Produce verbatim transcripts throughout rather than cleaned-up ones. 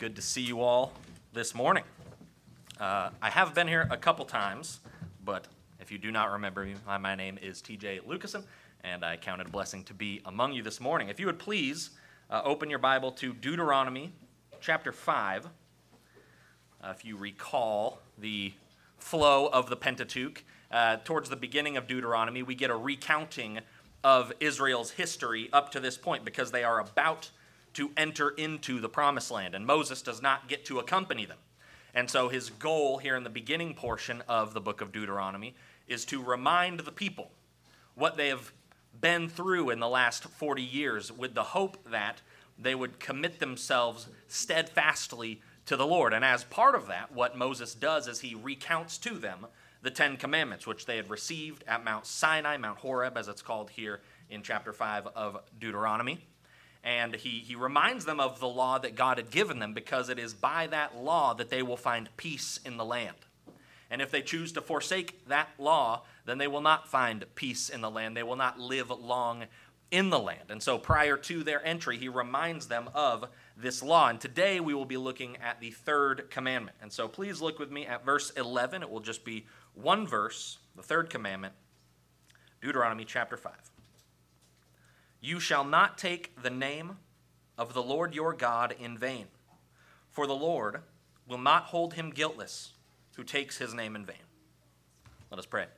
good to see you all this morning. Uh, I have been here a couple times, but if you do not remember me, my, my name is T J Lucasen, and I count it a blessing to be among you this morning. If you would please uh, open your Bible to Deuteronomy chapter five. Uh, if you recall the flow of the Pentateuch, uh, towards the beginning of Deuteronomy, we get a recounting of Israel's history up to this point because they are about to enter into the promised land, and Moses does not get to accompany them. And so his goal here in the beginning portion of the book of Deuteronomy is to remind the people what they have been through in the last forty years with the hope that they would commit themselves steadfastly to the Lord. And as part of that, what Moses does is he recounts to them the Ten Commandments, which they had received at Mount Sinai, Mount Horeb, as it's called here in chapter five of Deuteronomy. And he, he reminds them of the law that God had given them, because it is by that law that they will find peace in the land. And if they choose to forsake that law, then they will not find peace in the land. They will not live long in the land. And so prior to their entry, he reminds them of this law. And today we will be looking at the third commandment. And so please look with me at verse eleven. It will just be one verse, the third commandment, Deuteronomy chapter five. You shall not take the name of the Lord your God in vain, for the Lord will not hold him guiltless who takes his name in vain. Let us pray.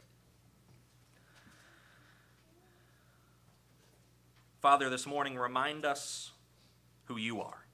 Father, this morning, remind us who you are.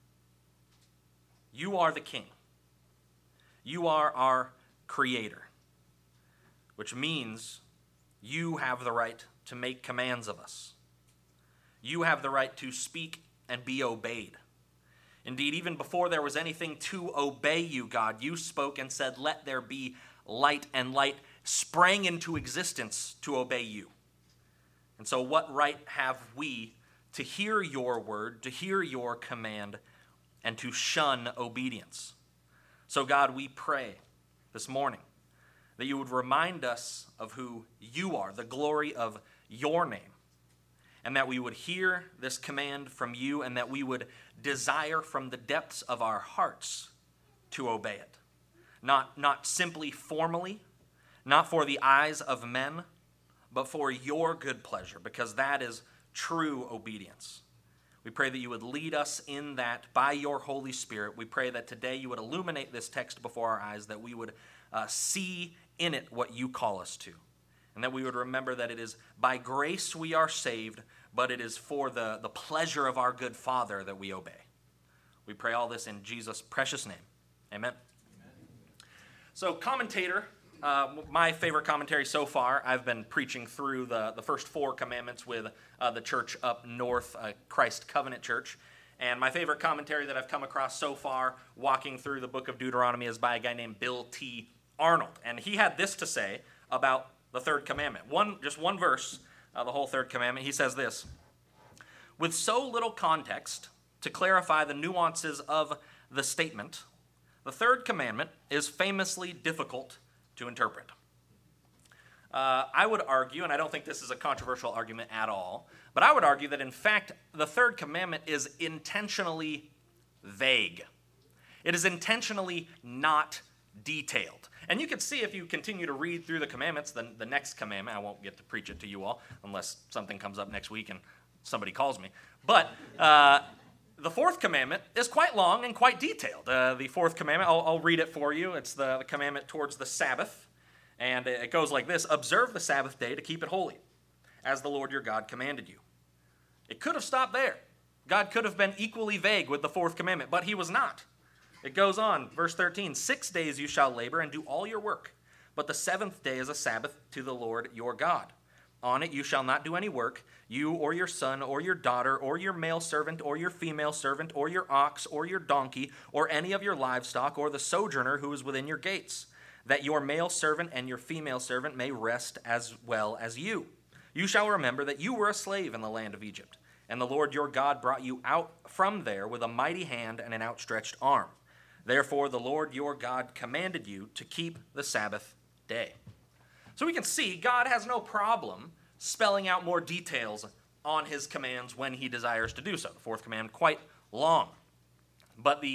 You are the King. You are our Creator, which means you have the right to make commands of us. You have the right to speak and be obeyed. Indeed, even before there was anything to obey you, God, you spoke and said, "Let there be light," and light sprang into existence to obey you. And so what right have we to hear your word, to hear your command, and to shun obedience? So God, we pray this morning that you would remind us of who you are, the glory of your name, and that we would hear this command from you, and that we would desire from the depths of our hearts to obey it. Not, not simply formally, not for the eyes of men, but for your good pleasure, because that is true obedience. We pray that you would lead us in that by your Holy Spirit. We pray that today you would illuminate this text before our eyes, that we would uh, see in it what you call us to. And that we would remember that it is by grace we are saved, but it is for the, the pleasure of our good Father that we obey. We pray all this in Jesus' precious name. Amen. Amen. So commentator, uh, my favorite commentary so far, I've been preaching through the, the first four commandments with uh, the church up north, uh, Christ Covenant Church. And my favorite commentary that I've come across so far walking through the book of Deuteronomy is by a guy named Bill T. Arnold. And he had this to say about the third commandment. One, just one verse, uh, the whole third commandment. He says this: with so little context to clarify the nuances of the statement, the third commandment is famously difficult to interpret. Uh, I would argue, and I don't think this is a controversial argument at all, but I would argue that in fact the third commandment is intentionally vague. It is intentionally not detailed. And you can see if you continue to read through the commandments, the, the next commandment, I won't get to preach it to you all unless something comes up next week and somebody calls me. But uh, the fourth commandment is quite long and quite detailed. Uh, the fourth commandment, I'll, I'll read it for you. It's the, the commandment towards the Sabbath. And it goes like this: observe the Sabbath day to keep it holy, as the Lord your God commanded you. It could have stopped there. God could have been equally vague with the fourth commandment, but he was not. It goes on, verse thirteen, six days you shall labor and do all your work, but the seventh day is a Sabbath to the Lord your God. On it you shall not do any work, you or your son or your daughter or your male servant or your female servant or your ox or your donkey or any of your livestock or the sojourner who is within your gates, that your male servant and your female servant may rest as well as you. You shall remember that you were a slave in the land of Egypt, and the Lord your God brought you out from there with a mighty hand and an outstretched arm. Therefore, the Lord your God commanded you to keep the Sabbath day. So we can see God has no problem spelling out more details on his commands when he desires to do so. The fourth command, quite long. But the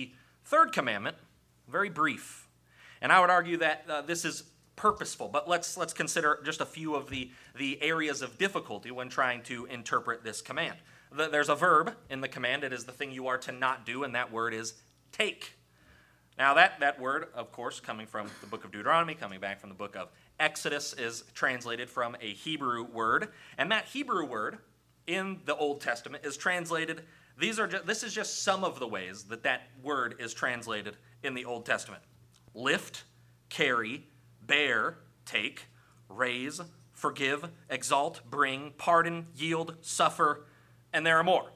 Third commandment, very brief. And I would argue that uh, this is purposeful, but let's let's consider just a few of the, the areas of difficulty when trying to interpret this command. The, there's a verb in the command. It is the thing you are to not do, and that word is take. Now that, that word, of course, coming from the book of Deuteronomy, coming back from the book of Exodus, is translated from a Hebrew word, and that Hebrew word in the Old Testament is translated. These are just, this is just some of the ways that that word is translated in the Old Testament. Lift, carry, bear, take, raise, forgive, exalt, bring, pardon, yield, suffer, and there are more.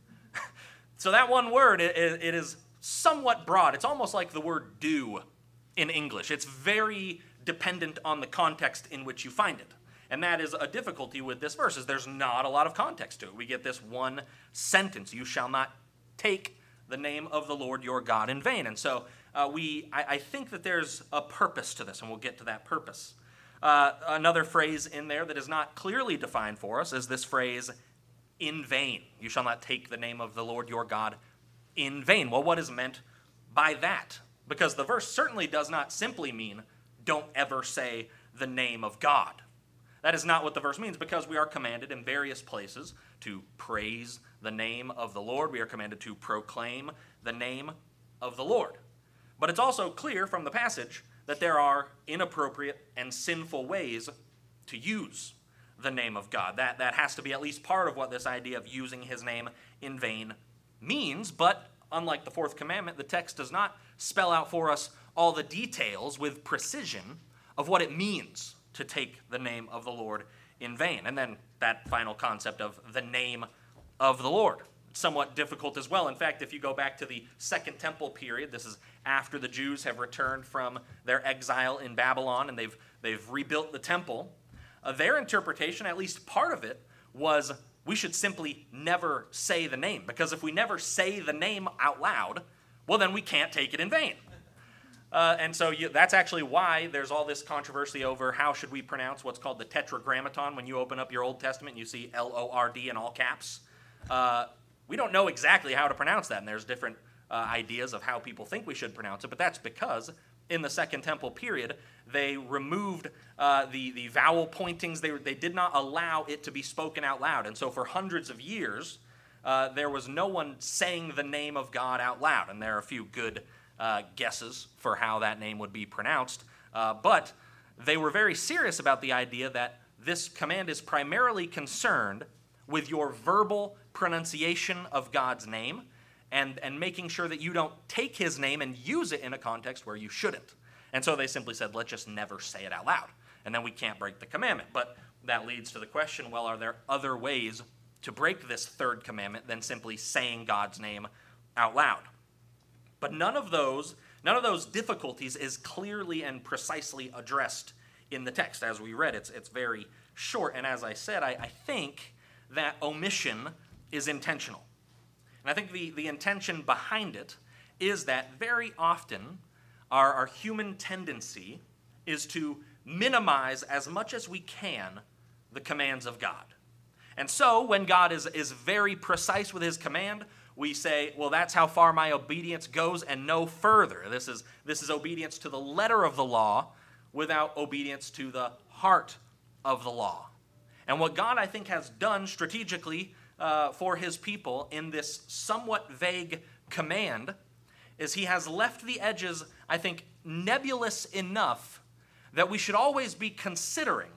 So that one word, it, it is somewhat broad. It's almost like the word do in English. It's very dependent on the context in which you find it. And that is a difficulty with this verse, is there's not a lot of context to it. We get this one sentence, you shall not take the name of the Lord your God in vain. And so uh, we, I, I think that there's a purpose to this, and we'll get to that purpose. Uh, another phrase in there that is not clearly defined for us is this phrase, in vain. You shall not take the name of the Lord your God in vain. Well, what is meant by that? Because the verse certainly does not simply mean don't ever say the name of God. That is not what the verse means, because we are commanded in various places to praise the name of the Lord. We are commanded to proclaim the name of the Lord. But it's also clear from the passage that there are inappropriate and sinful ways to use the name of God. That, that has to be at least part of what this idea of using his name in vain means. But unlike the fourth commandment, the text does not spell out for us all the details with precision of what it means to take the name of the Lord in vain. And then that final concept of the name of the Lord. It's somewhat difficult as well. In fact, if you go back to the Second Temple period, this is after the Jews have returned from their exile in Babylon and they've, they've rebuilt the temple, uh, their interpretation, at least part of it, was we should simply never say the name. Because if we never say the name out loud, well, then we can't take it in vain. Uh, and so you, that's actually why there's all this controversy over how should we pronounce what's called the Tetragrammaton. When you open up your Old Testament and you see L O R D in all caps. Uh, we don't know exactly how to pronounce that, and there's different uh, ideas of how people think we should pronounce it, but that's because in the Second Temple period, they removed uh, the, the vowel pointings. They, they did not allow it to be spoken out loud. And so for hundreds of years, uh, there was no one saying the name of God out loud, and there are a few good Uh, guesses for how that name would be pronounced. Uh, but they were very serious about the idea that this command is primarily concerned with your verbal pronunciation of God's name and, and making sure that you don't take his name and use it in a context where you shouldn't. And so they simply said, let's just never say it out loud. And then we can't break the commandment. But that leads to the question, well, are there other ways to break this third commandment than simply saying God's name out loud? But none of those, none of those difficulties is clearly and precisely addressed in the text. As we read, it's, it's very short. And as I said, I, I think that omission is intentional. And I think the, the intention behind it is that very often our, our human tendency is to minimize as much as we can the commands of God. And so when God is, is very precise with his command, we say, well, that's how far my obedience goes and no further. This is, this is obedience to the letter of the law without obedience to the heart of the law. And what God, I think, has done strategically uh, for his people in this somewhat vague command is he has left the edges, I think, nebulous enough that we should always be considering,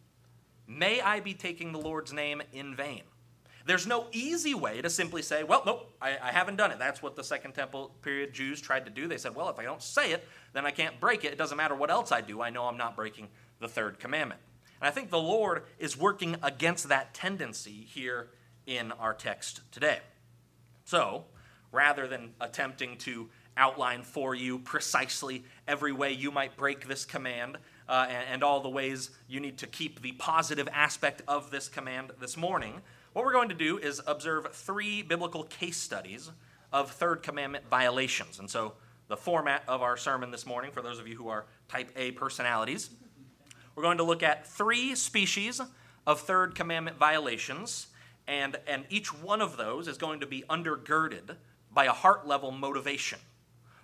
may I be taking the Lord's name in vain? There's no easy way to simply say, well, nope, I, I haven't done it. That's what the Second Temple period Jews tried to do. They said, well, if I don't say it, then I can't break it. It doesn't matter what else I do. I know I'm not breaking the third commandment. And I think the Lord is working against that tendency here in our text today. So, rather than attempting to outline for you precisely every way you might break this command uh, and, and all the ways you need to keep the positive aspect of this command this morning, what we're going to do is observe three biblical case studies of third commandment violations. And so the format of our sermon this morning, for those of you who are type A personalities, we're going to look at three species of third commandment violations, and, and each one of those is going to be undergirded by a heart-level motivation.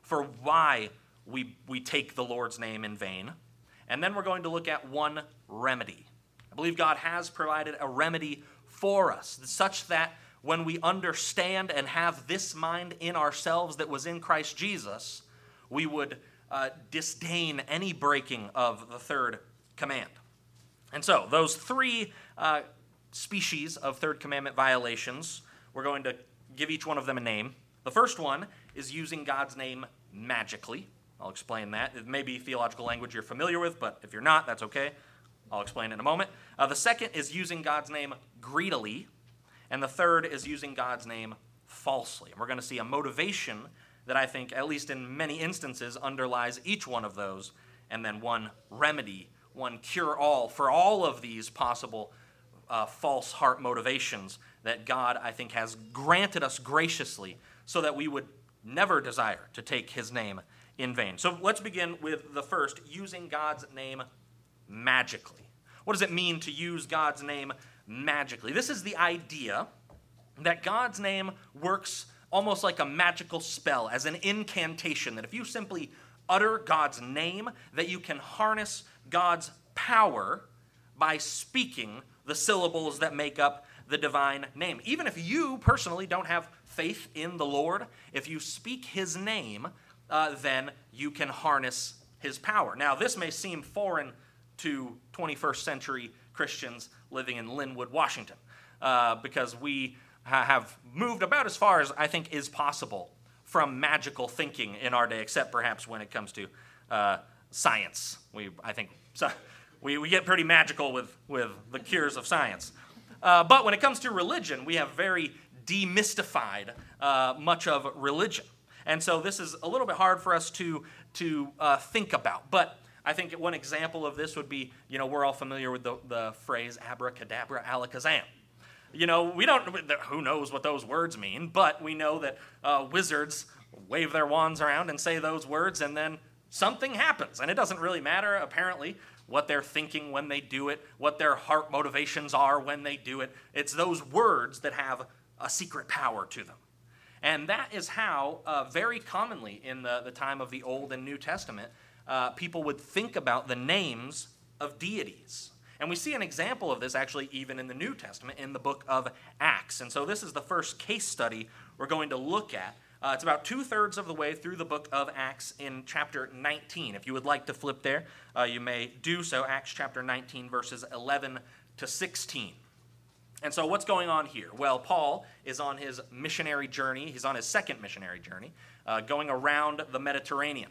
for why we, we take the Lord's name in vain. And then we're going to look at one remedy. I believe God has provided a remedy for us, such that when we understand and have this mind in ourselves that was in Christ Jesus, we would uh, disdain any breaking of the third command. And so, those three uh, species of third commandment violations, we're going to give each one of them a name. The first one is using God's name magically. I'll explain that. It may be theological language you're familiar with, but if you're not, that's okay. I'll explain in a moment. Uh, the second is using God's name greedily. And the third is using God's name falsely. And we're going to see a motivation that I think, at least in many instances, underlies each one of those, and then one remedy, one cure-all for all of these possible uh, false heart motivations that God, I think, has granted us graciously so that we would never desire to take his name in vain. So let's begin with the first, using God's name magically. What does it mean to use God's name magically? This is the idea that God's name works almost like a magical spell, as an incantation, that if you simply utter God's name, that you can harness God's power by speaking the syllables that make up the divine name. Even if you personally don't have faith in the Lord, if you speak his name, uh, then you can harness his power. Now, this may seem foreign to twenty-first century Christians living in Linwood, Washington, uh, because we ha- have moved about as far as I think is possible from magical thinking in our day, except perhaps when it comes to uh, science. We, I think, so we, we get pretty magical with, with the cures of science. Uh, but when it comes to religion, we have very demystified uh, much of religion. And so this is a little bit hard for us to, to uh, think about. But I think one example of this would be, you know, we're all familiar with the, the phrase abracadabra alakazam. You know, we don't, who knows what those words mean, but we know that uh, wizards wave their wands around and say those words, and then something happens. And it doesn't really matter, apparently, what they're thinking when they do it, what their heart motivations are when they do it. It's those words that have a secret power to them. And that is how, uh, very commonly in the, the time of the Old and New Testament, uh, people would think about the names of deities. And we see an example of this actually even in the New Testament in the book of Acts. And so this is the first case study we're going to look at. Uh, it's about two-thirds of the way through the book of Acts in chapter nineteen. If you would like to flip there, uh, you may do so. Acts chapter nineteen, verses eleven to sixteen. And so what's going on here? Well, Paul is on his missionary journey. He's on his second missionary journey, uh, going around the Mediterranean.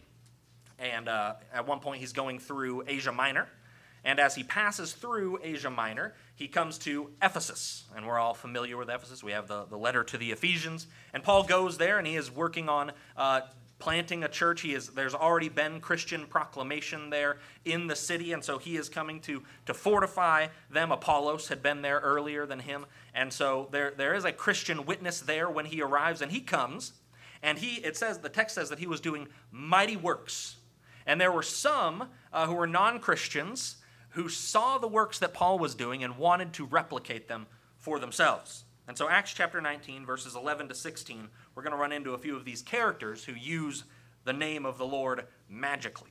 And uh, at one point, he's going through Asia Minor. And as he passes through Asia Minor, he comes to Ephesus. And we're all familiar with Ephesus. We have the, the letter to the Ephesians. And Paul goes there, and he is working on uh, planting a church. He is, there's already been Christian proclamation there in the city, and so he is coming to, to fortify them. Apollos had been there earlier than him. And so there, there is a Christian witness there when he arrives, and he comes. And he, it says, the text says that he was doing mighty works. And there were some uh, who were non-Christians who saw the works that Paul was doing and wanted to replicate them for themselves. And so Acts chapter nineteen, verses eleven to sixteen, we're going to run into a few of these characters who use the name of the Lord magically.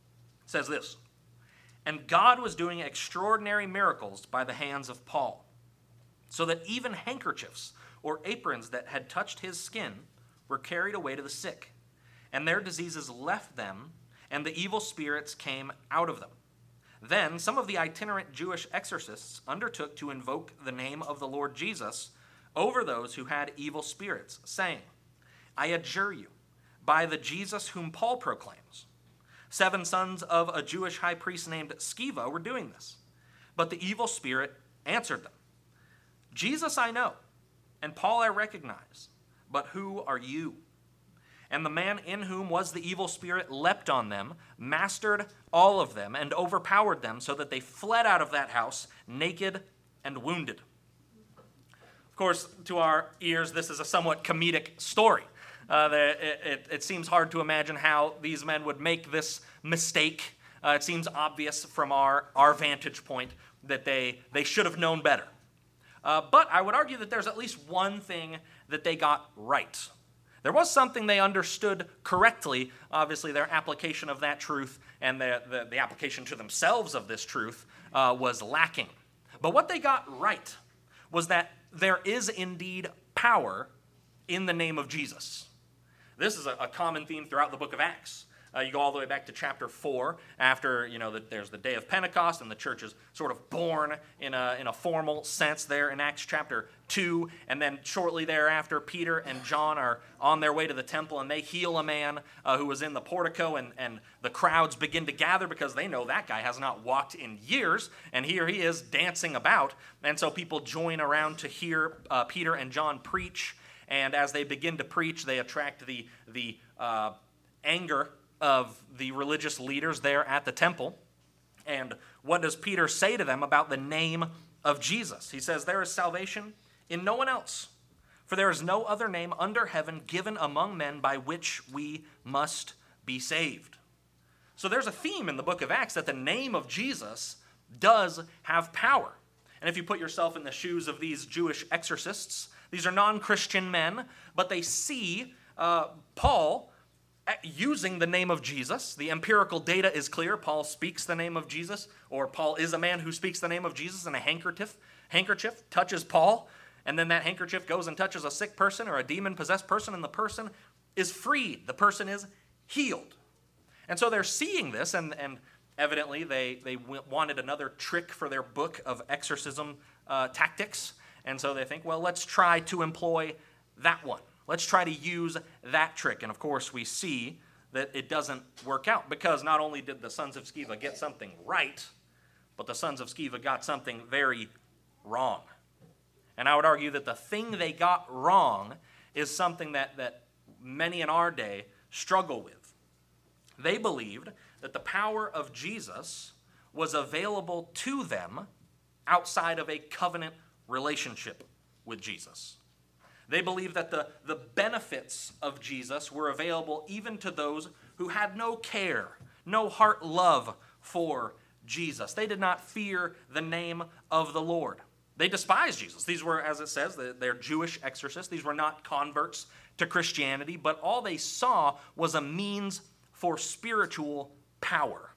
It says this, "And God was doing extraordinary miracles by the hands of Paul, so that even handkerchiefs or aprons that had touched his skin were carried away to the sick, and their diseases left them, and the evil spirits came out of them. Then some of the itinerant Jewish exorcists undertook to invoke the name of the Lord Jesus over those who had evil spirits, saying, 'I adjure you, by the Jesus whom Paul proclaims.' Seven sons of a Jewish high priest named Sceva were doing this. But the evil spirit answered them, 'Jesus I know, and Paul I recognize, but who are you?' And the man in whom was the evil spirit leapt on them, mastered all of them, and overpowered them, so that they fled out of that house, naked and wounded." Of course, to our ears, this is a somewhat comedic story. Uh, the, it, it, it seems hard to imagine how these men would make this mistake. Uh, it seems obvious from our, our vantage point that they, they should have known better. Uh, but I would argue that there's at least one thing that they got right. There was something they understood correctly. Obviously, their application of that truth and the, the, the application to themselves of this truth uh, was lacking. But what they got right was that there is indeed power in the name of Jesus. This is a, a common theme throughout the book of Acts. Uh, you go all the way back to chapter four, after, you know, the, there's the day of Pentecost, and the church is sort of born in a, in a formal sense there in Acts chapter two, and then shortly thereafter, Peter and John are on their way to the temple, and they heal a man uh, who was in the portico, and, and the crowds begin to gather because they know that guy has not walked in years, and here he is dancing about, and so people join around to hear uh, Peter and John preach, and as they begin to preach, they attract the, the uh, anger of the religious leaders there at the temple. And what does Peter say to them about the name of Jesus? He says, "There is salvation in no one else, for there is no other name under heaven given among men by which we must be saved." So there's a theme in the book of Acts that the name of Jesus does have power. And if you put yourself in the shoes of these Jewish exorcists, these are non-Christian men, but they see uh, Paul using the name of Jesus. The empirical data is clear. Paul speaks the name of Jesus, or Paul is a man who speaks the name of Jesus, and a handkerchief, handkerchief touches Paul, and then that handkerchief goes and touches a sick person or a demon-possessed person, and the person is freed. The person is healed. And so they're seeing this, and, and evidently they, they wanted another trick for their book of exorcism uh, tactics, and so they think, well, let's try to employ that one. Let's try to use that trick. And of course, we see that it doesn't work out, because not only did the sons of Sceva get something right, but the sons of Sceva got something very wrong. And I would argue that the thing they got wrong is something that, that many in our day struggle with. They believed that the power of Jesus was available to them outside of a covenant relationship with Jesus. They believed that the, the benefits of Jesus were available even to those who had no care, no heart love for Jesus. They did not fear the name of the Lord. They despised Jesus. These were, as it says, they're Jewish exorcists. These were not converts to Christianity, but all they saw was a means for spiritual power.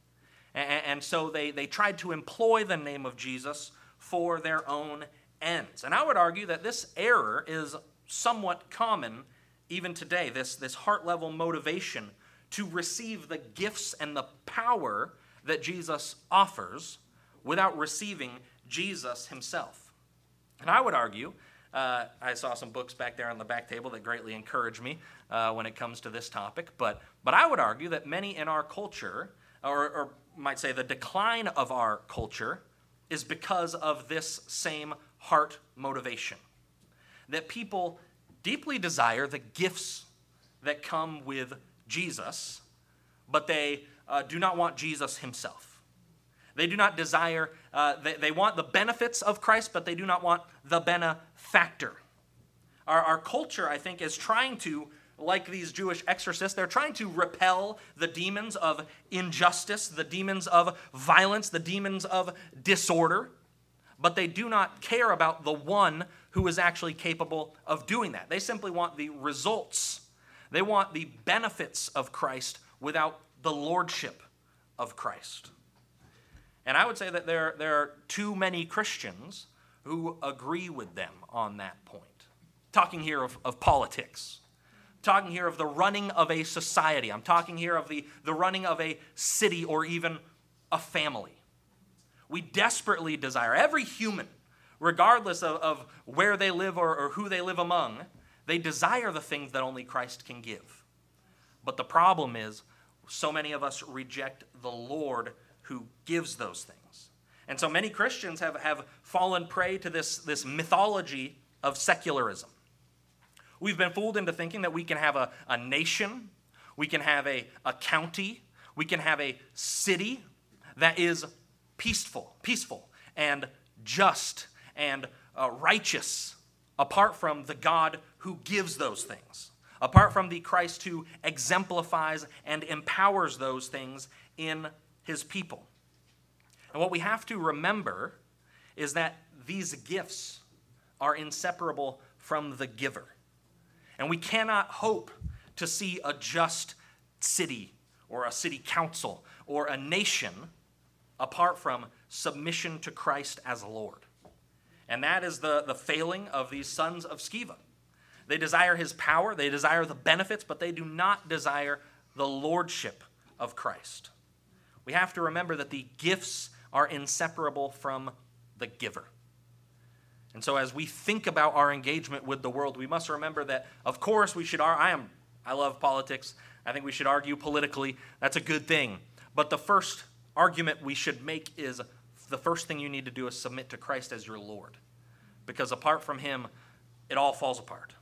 And, and so they, they tried to employ the name of Jesus for their own ends. And I would argue that this error is somewhat common even today, this, this heart-level motivation to receive the gifts and the power that Jesus offers without receiving Jesus himself. And I would argue, uh, I saw some books back there on the back table that greatly encourage me uh, when it comes to this topic, but, but I would argue that many in our culture, or, or might say the decline of our culture, is because of this same heart motivation. That people deeply desire the gifts that come with Jesus, but they uh, do not want Jesus himself. They do not desire, uh, they, they want the benefits of Christ, but they do not want the benefactor. Our, our culture, I think, is trying to, like these Jewish exorcists, they're trying to repel the demons of injustice, the demons of violence, the demons of disorder, but they do not care about the one who is actually capable of doing that. They simply want the results. They want the benefits of Christ without the lordship of Christ. And I would say that there, there are too many Christians who agree with them on that point. Talking here of, of politics. Talking here of the running of a society. I'm talking here of the, the running of a city or even a family. We desperately desire, every human, regardless of, of where they live or, or who they live among, they desire the things that only Christ can give. But the problem is, so many of us reject the Lord who gives those things. And so many Christians have, have fallen prey to this, this mythology of secularism. We've been fooled into thinking that we can have a, a nation, we can have a, a county, we can have a city that is peaceful, peaceful and just and uh, righteous, apart from the God who gives those things, apart from the Christ who exemplifies and empowers those things in his people. And what we have to remember is that these gifts are inseparable from the giver. And we cannot hope to see a just city or a city council or a nation apart from submission to Christ as Lord. And that is the, the failing of these sons of Sceva. They desire his power, they desire the benefits, but they do not desire the lordship of Christ. We have to remember that the gifts are inseparable from the giver. And so as we think about our engagement with the world, we must remember that, of course, we should, I am, I love politics. I think we should argue politically. That's a good thing. But the first argument we should make is the first thing you need to do is submit to Christ as your Lord. Because apart from him, it all falls apart.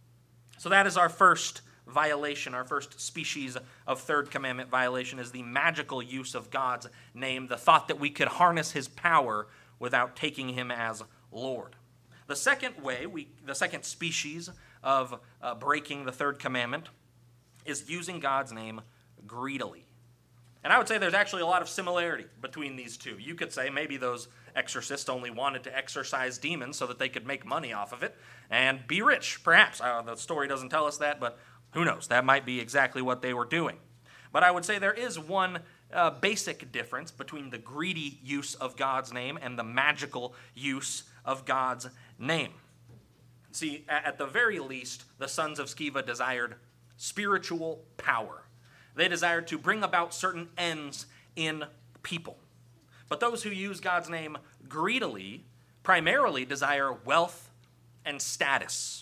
So that is our first violation, our first species of third commandment violation is the magical use of God's name, the thought that we could harness his power without taking him as Lord. The second way, we, the second species of uh, breaking the third commandment is using God's name greedily. And I would say there's actually a lot of similarity between these two. You could say maybe those exorcists only wanted to exorcise demons so that they could make money off of it and be rich, perhaps. Uh, the story doesn't tell us that, but who knows? That might be exactly what they were doing. But I would say there is one uh, basic difference between the greedy use of God's name and the magical use of God's name. See, at the very least, the sons of Sceva desired spiritual power. They desired to bring about certain ends in people. But those who use God's name greedily primarily desire wealth and status.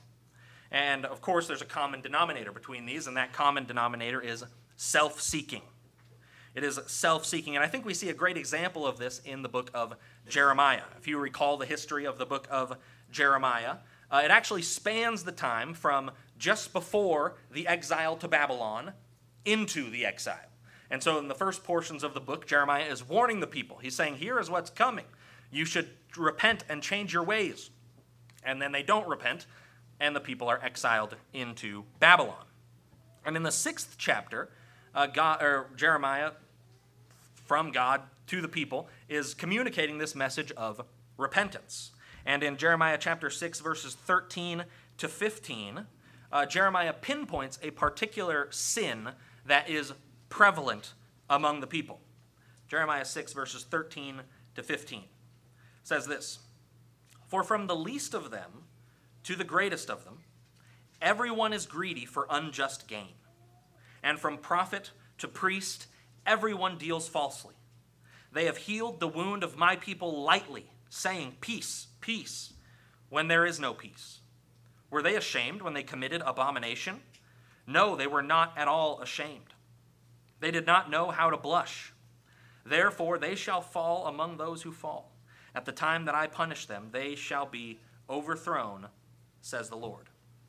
And of course, there's a common denominator between these, and that common denominator is self-seeking. It is self-seeking, and I think we see a great example of this in the book of Jeremiah. If you recall the history of the book of Jeremiah, uh, it actually spans the time from just before the exile to Babylon into the exile. And so in the first portions of the book, Jeremiah is warning the people. He's saying, here is what's coming. You should repent and change your ways. And then they don't repent, and the people are exiled into Babylon. And in the sixth chapter, uh, God, or Jeremiah, from God to the people, is communicating this message of repentance. And in Jeremiah chapter six, verses thirteen to fifteen, uh, Jeremiah pinpoints a particular sin that is prevalent among the people. Jeremiah six, verses thirteen to fifteen says this, "For from the least of them to the greatest of them, everyone is greedy for unjust gain. And from prophet to priest, everyone deals falsely. They have healed the wound of my people lightly, saying, 'Peace, peace,' when there is no peace. Were they ashamed when they committed abomination? No, they were not at all ashamed. They did not know how to blush. Therefore they shall fall among those who fall. At the time that I punish them, they shall be overthrown, says the Lord."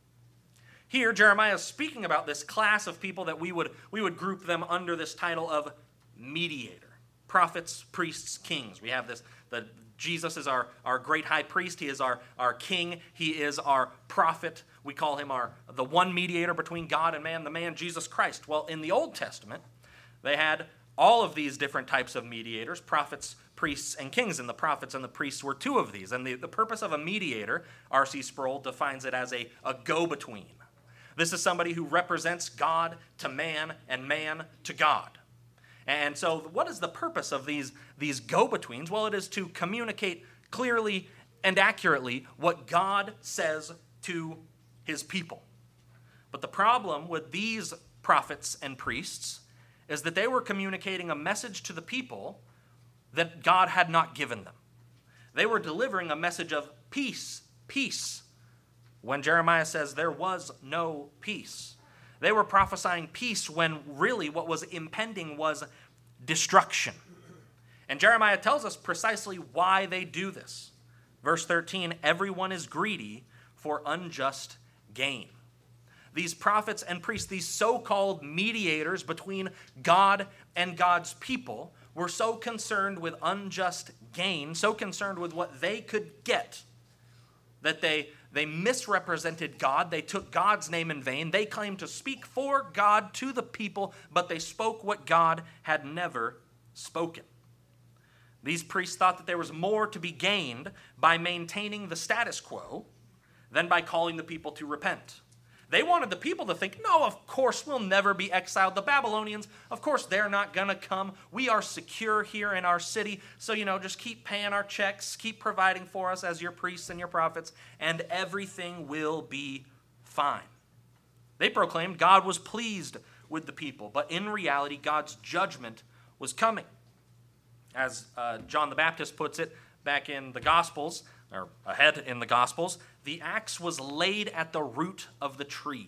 Here, Jeremiah is speaking about this class of people that we would, we would group them under this title of mediator. Prophets, priests, kings. We have this, the, Jesus is our, our great high priest. He is our, our king. He is our prophet. We call him our the one mediator between God and man, the man Jesus Christ. Well, in the Old Testament, they had all of these different types of mediators, prophets, priests, and kings, and the prophets and the priests were two of these. And the, the purpose of a mediator, R C Sproul defines it as a, a go-between. This is somebody who represents God to man and man to God. And so what is the purpose of these, these go-betweens? Well, it is to communicate clearly and accurately what God says to his people. But the problem with these prophets and priests is that they were communicating a message to the people that God had not given them. They were delivering a message of peace, peace, when Jeremiah says there was no peace. They were prophesying peace when really what was impending was destruction. And Jeremiah tells us precisely why they do this. Verse thirteen, "Everyone is greedy for unjust gain." These prophets and priests, these so-called mediators between God and God's people, were so concerned with unjust gain, so concerned with what they could get, that they, they misrepresented God. They took God's name in vain. They claimed to speak for God to the people, but they spoke what God had never spoken. These priests thought that there was more to be gained by maintaining the status quo than by calling the people to repent. They wanted the people to think, no, of course we'll never be exiled. The Babylonians, of course they're not going to come. We are secure here in our city. So, you know, just keep paying our checks, keep providing for us as your priests and your prophets, and everything will be fine. They proclaimed God was pleased with the people, but in reality, God's judgment was coming. As uh, John the Baptist puts it back in the Gospels, or ahead in the Gospels, the axe was laid at the root of the tree.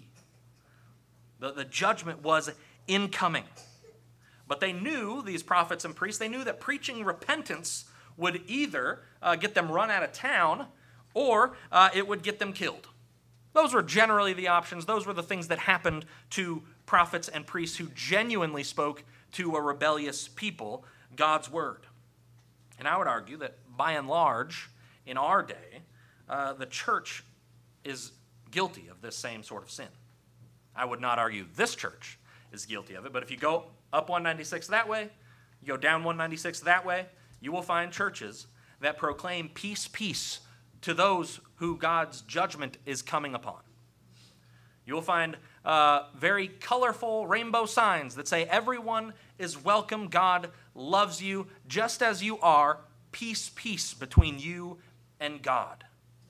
The, the judgment was incoming. But they knew, these prophets and priests, they knew that preaching repentance would either uh, get them run out of town or uh, it would get them killed. Those were generally the options. Those were the things that happened to prophets and priests who genuinely spoke to a rebellious people God's word. And I would argue that by and large, in our day, uh, the church is guilty of this same sort of sin. I would not argue this church is guilty of it, but if you go up one ninety-six that way, you go down one ninety-six that way, you will find churches that proclaim peace, peace to those who God's judgment is coming upon. You will find uh, very colorful rainbow signs that say everyone is welcome, God loves you just as you are, peace, peace between you and God.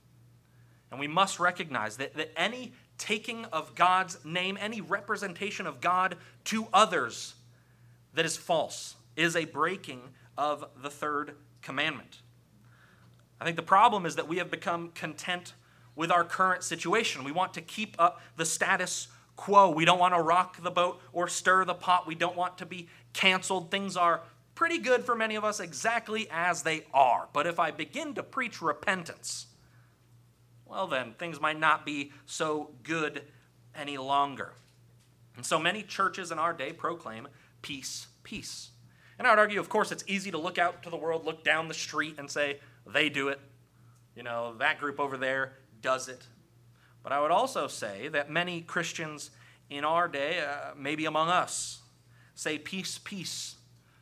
And we must recognize that, that any taking of God's name, any representation of God to others that is false, is a breaking of the third commandment. I think the problem is that we have become content with our current situation. We want to keep up the status quo. We don't want to rock the boat or stir the pot. We don't want to be canceled. Things are pretty good for many of us exactly as they are. But if I begin to preach repentance, well then, things might not be so good any longer. And so many churches in our day proclaim peace, peace. And I would argue, of course, it's easy to look out to the world, look down the street and say, they do it. You know, that group over there does it. But I would also say that many Christians in our day, uh, maybe among us, say peace, peace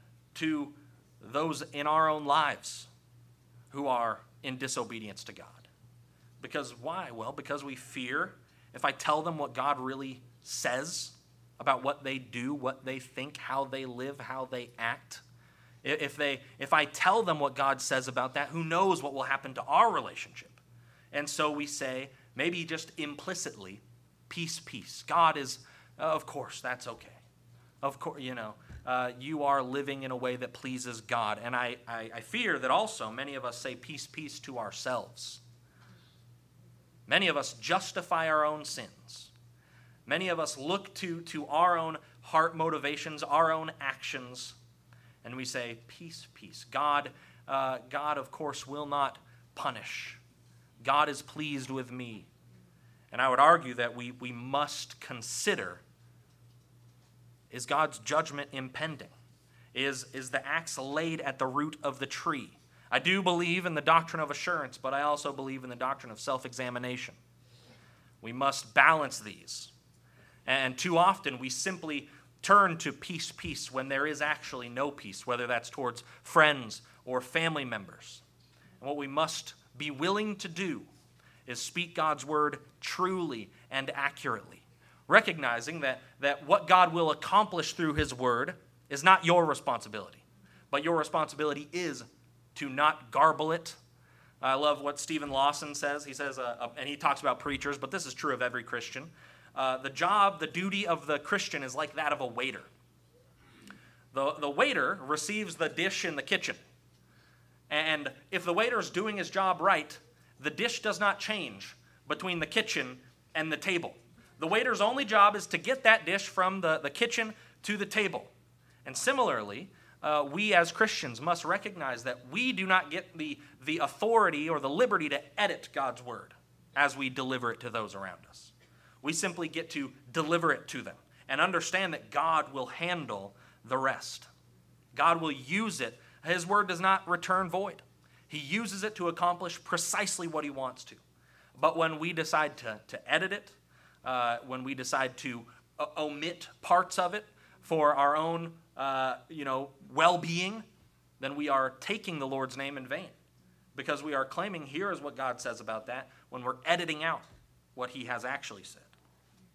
to those in our own lives who are in disobedience to God. Because why? Well, because we fear if I tell them what God really says about what they do, what they think, how they live, how they act. If they, if I tell them what God says about that, who knows what will happen to our relationship? And so we say, maybe just implicitly, peace, peace. God is, uh, of course, that's okay. Of course, you know, uh, you are living in a way that pleases God. And I, I, I fear that also many of us say peace, peace to ourselves. Many of us justify our own sins. Many of us look to, to our own heart motivations, our own actions, and we say, peace, peace. God, uh, God, of course, will not punish. God is pleased with me. And I would argue that we, we must consider, is God's judgment impending? Is, is the axe laid at the root of the tree? I do believe in the doctrine of assurance, but I also believe in the doctrine of self-examination. We must balance these. And too often we simply turn to peace, peace when there is actually no peace, whether that's towards friends or family members. And what we must be willing to do is speak God's word truly and accurately, recognizing that, that what God will accomplish through his word is not your responsibility, but your responsibility is to not garble it. I love what Stephen Lawson says. He says, uh, uh, and he talks about preachers, but this is true of every Christian. Uh, the job, the duty of the Christian is like that of a waiter. The, the waiter receives the dish in the kitchen. And if the waiter is doing his job right, the dish does not change between the kitchen and the table. The waiter's only job is to get that dish from the, the kitchen to the table. And similarly, uh, we as Christians must recognize that we do not get the, the authority or the liberty to edit God's word as we deliver it to those around us. We simply get to deliver it to them and understand that God will handle the rest. God will use it. His word does not return void. He uses it to accomplish precisely what he wants to. But when we decide to, to edit it, uh, when we decide to uh, omit parts of it for our own uh, you know, well-being, then we are taking the Lord's name in vain. Because we are claiming, here is what God says about that, when we're editing out what he has actually said.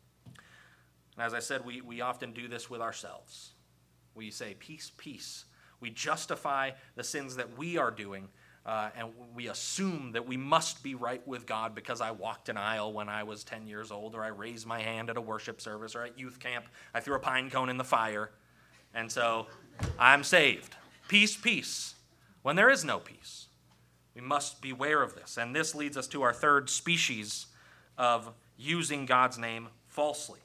And as I said, we, we often do this with ourselves. We say, peace, peace. We justify the sins that we are doing, uh, and we assume that we must be right with God because I walked an aisle when I was ten years old, or I raised my hand at a worship service, or at youth camp, I threw a pine cone in the fire, and so I'm saved. Peace, peace, when there is no peace. We must beware of this. And this leads us to our third species of using God's name falsely.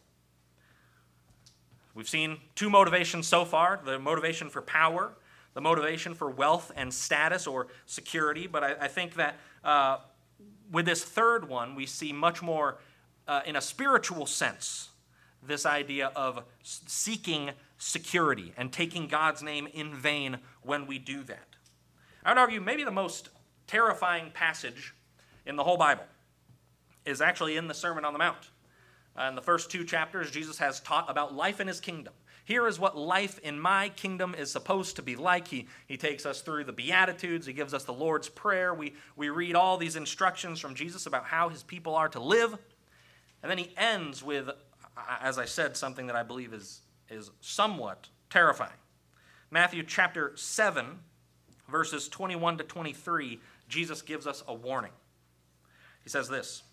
We've seen two motivations so far, the motivation for power, the motivation for wealth and status or security. But I, I think that uh, with this third one, we see much more, uh, in a spiritual sense, this idea of seeking security and taking God's name in vain when we do that. I would argue maybe the most terrifying passage in the whole Bible is actually in the Sermon on the Mount. Uh, in the first two chapters, Jesus has taught about life in his kingdom. Here is what life in my kingdom is supposed to be like. He, he takes us through the Beatitudes. He gives us the Lord's Prayer. We, we read all these instructions from Jesus about how his people are to live. And then he ends with, as I said, something that I believe is, is somewhat terrifying. Matthew chapter seven, verses twenty-one to twenty-three, Jesus gives us a warning. He says this,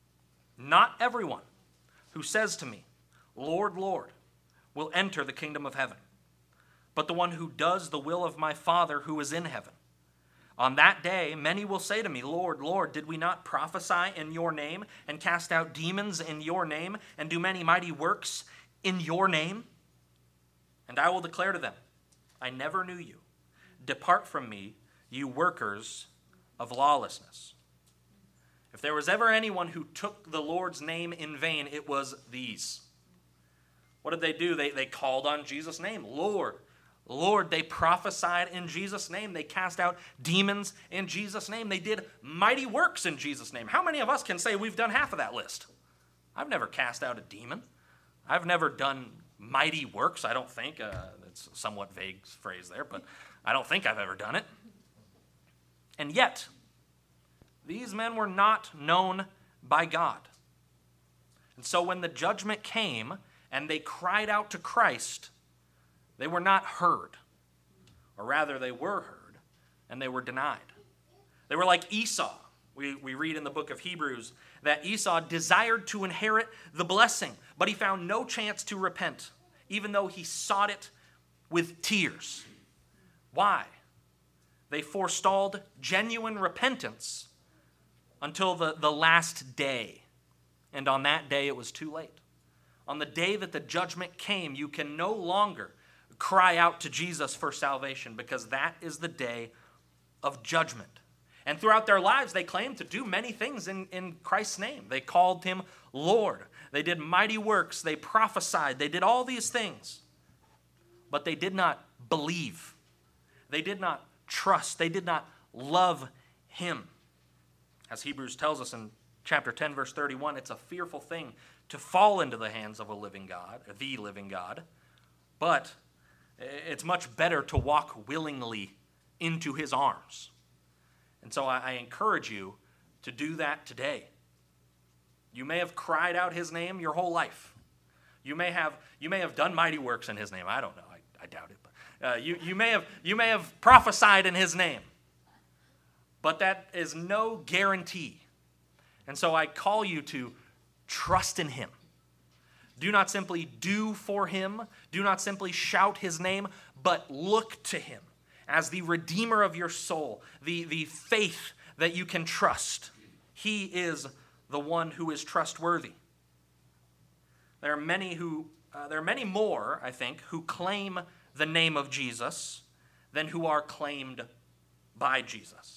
"Not everyone who says to me, 'Lord, Lord,' will enter the kingdom of heaven, but the one who does the will of my Father who is in heaven. On that day, many will say to me, 'Lord, Lord, did we not prophesy in your name and cast out demons in your name and do many mighty works in your name?' And I will declare to them, 'I never knew you. Depart from me, you workers of lawlessness.'" If there was ever anyone who took the Lord's name in vain, it was these. What did they do? They, they called on Jesus' name. Lord, Lord. They prophesied in Jesus' name. They cast out demons in Jesus' name. They did mighty works in Jesus' name. How many of us can say we've done half of that list? I've never cast out a demon. I've never done mighty works, I don't think. Uh, it's a somewhat vague phrase there, but I don't think I've ever done it. And yet, these men were not known by God. And so when the judgment came and they cried out to Christ, they were not heard. Or rather, they were heard and they were denied. They were like Esau. We, we read in the book of Hebrews that Esau desired to inherit the blessing, but he found no chance to repent, even though he sought it with tears. Why? They forestalled genuine repentance until the, the last day. And on that day, it was too late. On the day that the judgment came, you can no longer cry out to Jesus for salvation, because that is the day of judgment. And throughout their lives, they claimed to do many things in, in Christ's name. They called him Lord. They did mighty works. They prophesied. They did all these things. But they did not believe. They did not trust. They did not love him. As Hebrews tells us in chapter ten, verse thirty-one, it's a fearful thing to fall into the hands of a living God, or the living God. But it's much better to walk willingly into his arms. And so I, I encourage you to do that today. You may have cried out his name your whole life. You may have you may have done mighty works in his name. I don't know. I, I doubt it. But uh, you, you may have you may have prophesied in his name. But that is no guarantee. And so I call you to trust in him. Do not simply do for him. Do not simply shout his name, but look to him as the Redeemer of your soul, the, the faith that you can trust. He is the one who is trustworthy. There are many who, uh, there are many more, I think, who claim the name of Jesus than who are claimed by Jesus.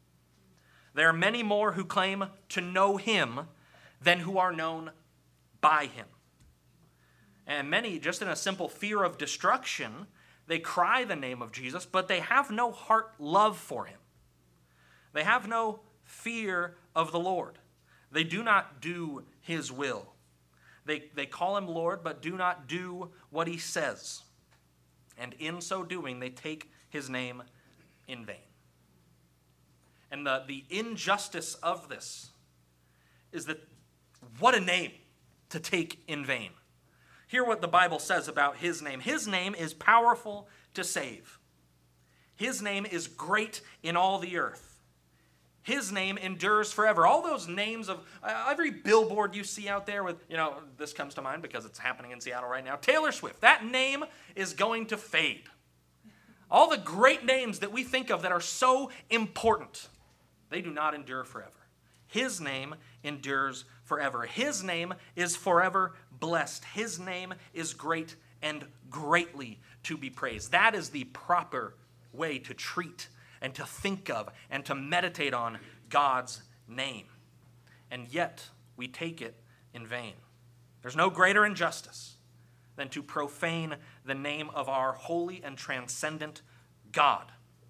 There are many more who claim to know him than who are known by him. And many, just in a simple fear of destruction, they cry the name of Jesus, but they have no heart love for him. They have no fear of the Lord. They do not do his will. They, they call him Lord, but do not do what he says. And in so doing, they take his name in vain. And the, the injustice of this is that what a name to take in vain. Hear what the Bible says about his name. His name is powerful to save. His name is great in all the earth. His name endures forever. All those names of uh, every billboard you see out there with, you know, this comes to mind because it's happening in Seattle right now. Taylor Swift. That name is going to fade. All the great names that we think of that are so important, they do not endure forever. His name endures forever. His name is forever blessed. His name is great and greatly to be praised. That is the proper way to treat and to think of and to meditate on God's name. And yet, we take it in vain. There's no greater injustice than to profane the name of our holy and transcendent God.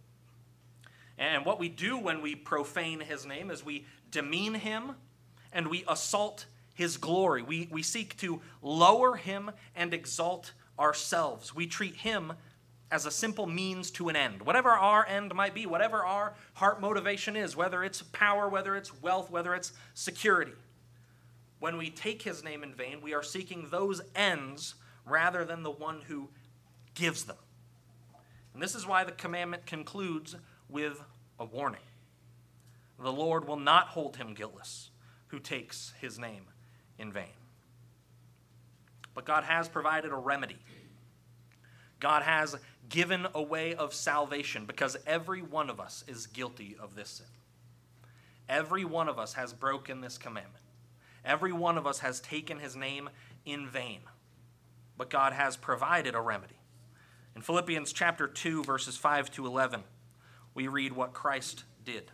And what we do when we profane his name is we demean him and we assault his glory. We, we seek to lower him and exalt ourselves. We treat him as a simple means to an end. Whatever our end might be, whatever our heart motivation is, whether it's power, whether it's wealth, whether it's security. When we take his name in vain, we are seeking those ends rather than the one who gives them. And this is why the commandment concludes with a warning. The Lord will not hold him guiltless who takes his name in vain. But God has provided a remedy. God has given a way of salvation because every one of us is guilty of this sin. Every one of us has broken this commandment. Every one of us has taken his name in vain. But God has provided a remedy. In Philippians chapter two, verses five to eleven, we read what Christ did.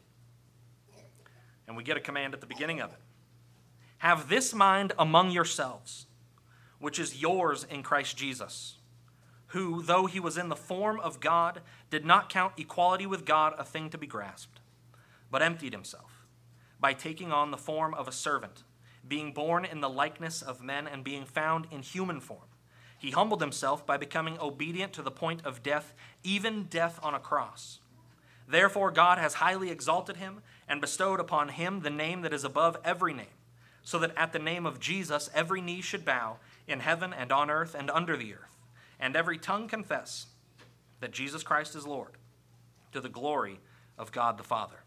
And we get a command at the beginning of it. Have this mind among yourselves, which is yours in Christ Jesus, who, though he was in the form of God, did not count equality with God a thing to be grasped, but emptied himself by taking on the form of a servant, being born in the likeness of men and being found in human form. He humbled himself by becoming obedient to the point of death, even death on a cross. Therefore God has highly exalted him and bestowed upon him the name that is above every name, so that at the name of Jesus every knee should bow in heaven and on earth and under the earth, and every tongue confess that Jesus Christ is Lord, to the glory of God the Father.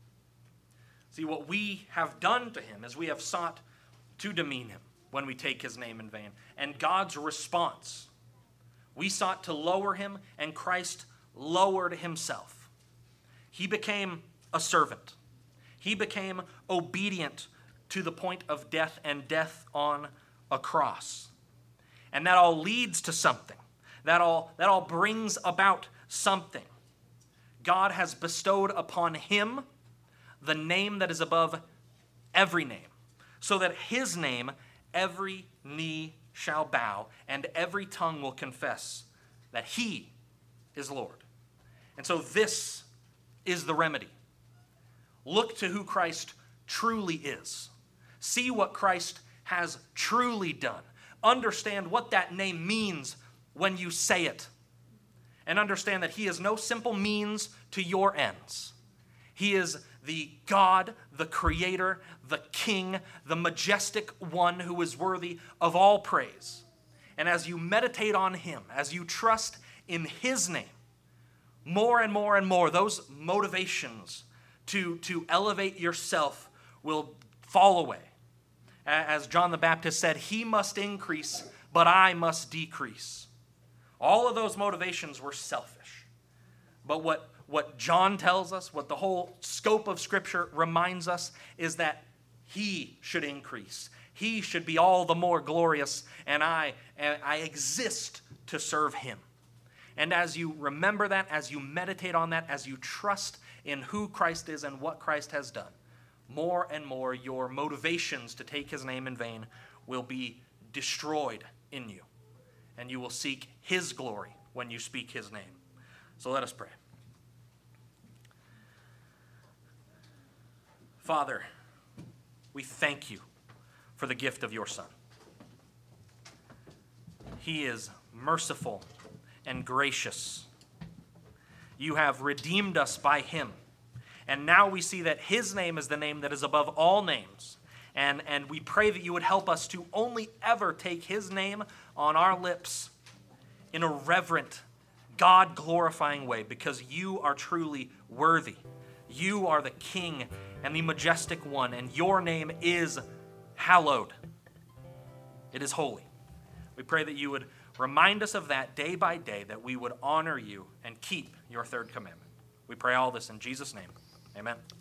See, what we have done to him is we have sought to demean him when we take his name in vain. And God's response, we sought to lower him, and Christ lowered himself. He became a servant. He became obedient to the point of death, and death on a cross. And that all leads to something. That all, that all brings about something. God has bestowed upon him the name that is above every name, so that his name every knee shall bow, and every tongue will confess that he is Lord. And so this is the remedy. Look to who Christ truly is. See what Christ has truly done. Understand what that name means when you say it. And understand that he is no simple means to your ends. He is the God, the Creator, the King, the majestic one who is worthy of all praise. And as you meditate on him, as you trust in his name, more and more and more, those motivations to, to elevate yourself will fall away. As John the Baptist said, he must increase, but I must decrease. All of those motivations were selfish. But what What John tells us, what the whole scope of Scripture reminds us, is that he should increase. He should be all the more glorious, and I, and I exist to serve him. And as you remember that, as you meditate on that, as you trust in who Christ is and what Christ has done, more and more your motivations to take his name in vain will be destroyed in you. And you will seek his glory when you speak his name. So let us pray. Father, we thank you for the gift of your Son. He is merciful and gracious. You have redeemed us by him. And now we see that his name is the name that is above all names. And, and we pray that you would help us to only ever take his name on our lips in a reverent, God-glorifying way, because you are truly worthy. You are the King and the majestic one, and your name is hallowed. It is holy. We pray that you would remind us of that day by day, that we would honor you and keep your third commandment. We pray all this in Jesus' name. Amen.